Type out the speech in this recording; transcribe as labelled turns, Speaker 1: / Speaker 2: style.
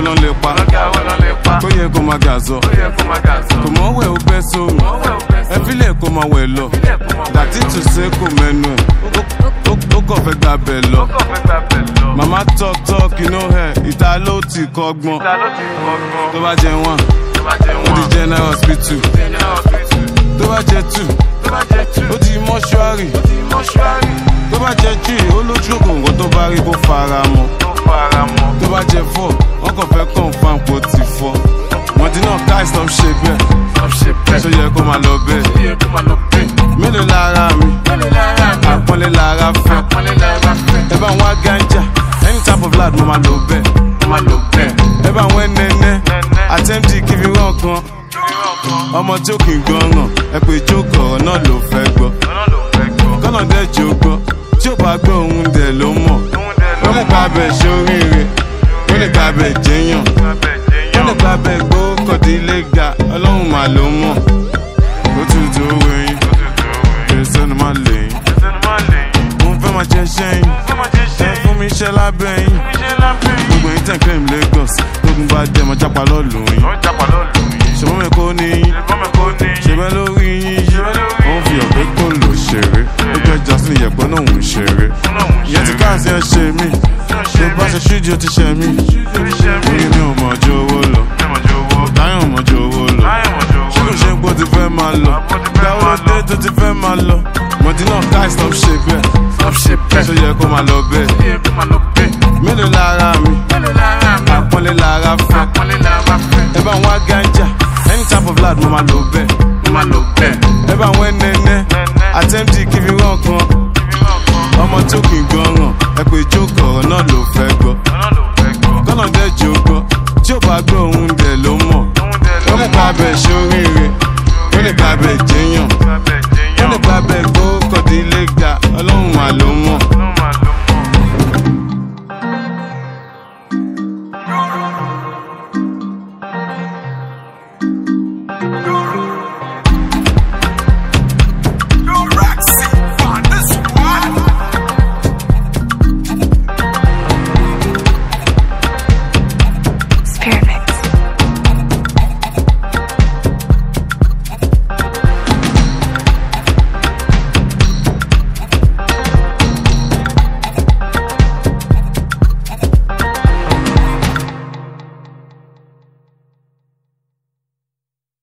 Speaker 1: ló ń lépa tó yẹ kó máa gàzọ kò mọ̀ wẹ̀ ó bẹ́ sómi ẹ fílẹ̀ kó máa wẹ̀ lọ dàtí tù sé kò mẹ́nu ẹ̀ ó kàn fẹ́ gbà bẹ̀ lọ màmá talk you know her ìta ló ti kọ́gbọ́n tó bá jẹ wọn ó di general hospital tó bá jẹ two ó di mọ́ṣúárì tó bá jẹ three ó lójú ògùngàn tó bá rí kó fara mọ́ tó bá jẹ four wọn kàn fẹ́ confam kó ti fọ́ Mọ̀dínà káì stop ṣe bẹ́ẹ̀ ṣó yẹ kó máa lọ bẹ́ẹ̀ mélòó lára mi àpọ́nlé lára fẹ́ ẹ bá wọn ganja any type of lad mo máa lò bẹ́ẹ̀ ẹ bá wọn nẹ́nẹ́ àtẹ́ǹtì kí fi rán kan ọmọ tí ó kì í gbọ́ràn ẹ pé jókòó ọ̀rọ̀ náà ló fẹ́ gbọ́ kọ́nà dẹ́ jò gbọ́ tí ó bá gbọ́ òun dẹ̀ ló mọ̀ ó lè gba abẹ ṣoríire ó lè gba abẹ jẹyàn ó lè gba abẹ gbókòdílé ga ọlọ́run mà ló mọ̀ ó tutù owó yín èso ni má lè yín mo fẹ́ máa jẹ sẹ́yìn ẹ fún mi iṣẹ́ lábẹ́ yín gbogbo yín tẹ̀ claim Lagos tógun bá dẹ̀ mọ́ jápa lọ́ọ̀lù yín ṣùgbọ́n mi kò ní yín ṣẹbẹ́ lórí yín yí wọ́n fi ọ̀pẹ́ kò lò ṣeré ó gbẹ́ jásí ìyẹ̀pẹ́ náà ń ṣeré ìyẹn tí káàsì ẹ ṣe mí tó bá ṣe ṣídìí ó ti ṣe mí orí mi ò mọ̀ ju owó lọ táyọ̀ mọ̀ ju owó lọ ṣé kò ṣe pé ó ti fẹ́ máa lọ ìdáwó dé tó ti fẹ́ máa lọ Mọ̀dínà káì stop ṣe bẹ́ẹ̀ ṣó yẹ kó máa lọ bẹ́ẹ̀ mélòó lára mi àpọ́nlé lára fẹ́ ẹ bá wọn ganja any type of lad mo máa lò bẹ́ẹ̀ ẹ bá wọn nẹ́nẹ́ àtẹ́ǹtì